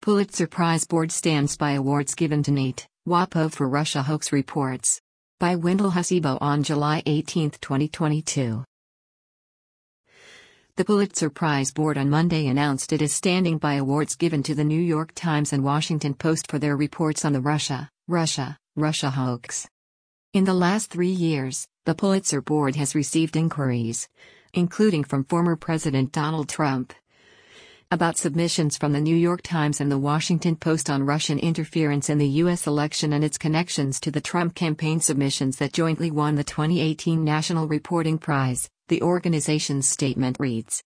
Pulitzer Prize Board stands by awards given to NET, WAPO for Russia hoax reports. By Wendell Hsibo on July 18, 2022. The Pulitzer Prize Board on Monday announced it is standing by awards given to the New York Times and Washington Post for their reports on the Russia hoax. In the last 3 years, the Pulitzer Board has received inquiries, including from former President Donald Trump, about submissions from the New York Times and the Washington Post on Russian interference in the U.S. election and its connections to the Trump campaign submissions that jointly won the 2018 National Reporting Prize, the organization's statement reads.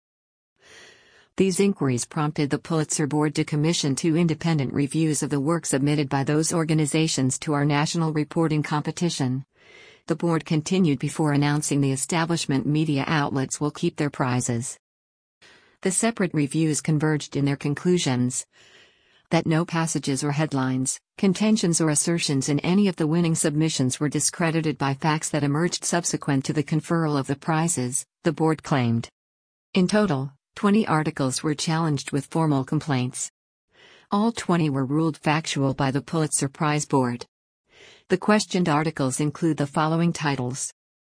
These inquiries prompted the Pulitzer Board to commission 2 independent reviews of the work submitted by those organizations to our national reporting competition. The board continued before announcing the establishment media outlets will keep their prizes. The separate reviews converged in their conclusions that no passages or headlines, contentions or assertions in any of the winning submissions were discredited by facts that emerged subsequent to the conferral of the prizes, the board claimed. In total, 20 articles were challenged with formal complaints. All 20 were ruled factual by the Pulitzer Prize Board. The questioned articles include the following titles.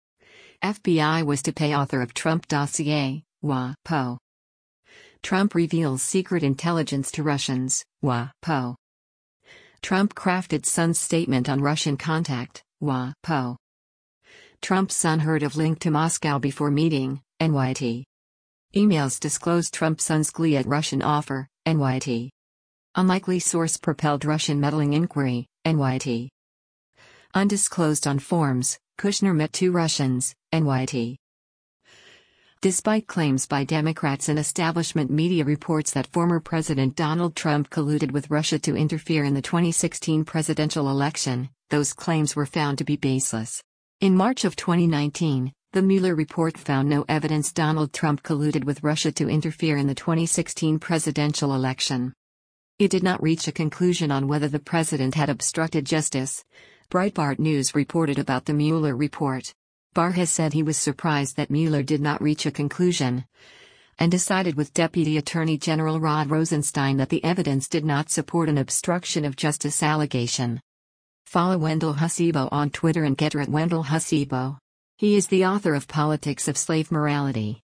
FBI was to pay author of Trump dossier, WAPO. Trump reveals secret intelligence to Russians, WAPO. Trump crafted son's statement on Russian contact, WAPO. Trump's son heard of link to Moscow before meeting, NYT. Emails disclosed Trump's son's glee at Russian offer, NYT. Unlikely source propelled Russian meddling inquiry, NYT. Undisclosed on forms, Kushner met 2 Russians, NYT. Despite claims by Democrats and establishment media reports that former President Donald Trump colluded with Russia to interfere in the 2016 presidential election, those claims were found to be baseless. In March of 2019, the Mueller report found no evidence Donald Trump colluded with Russia to interfere in the 2016 presidential election. It did not reach a conclusion on whether the president had obstructed justice. Breitbart News reported about the Mueller report. Barr has said he was surprised that Mueller did not reach a conclusion, and decided with Deputy Attorney General Rod Rosenstein that the evidence did not support an obstruction of justice allegation. Follow Wendell Hsibo on Twitter and get at Wendell Hsibo. He is the author of Politics of Slave Morality.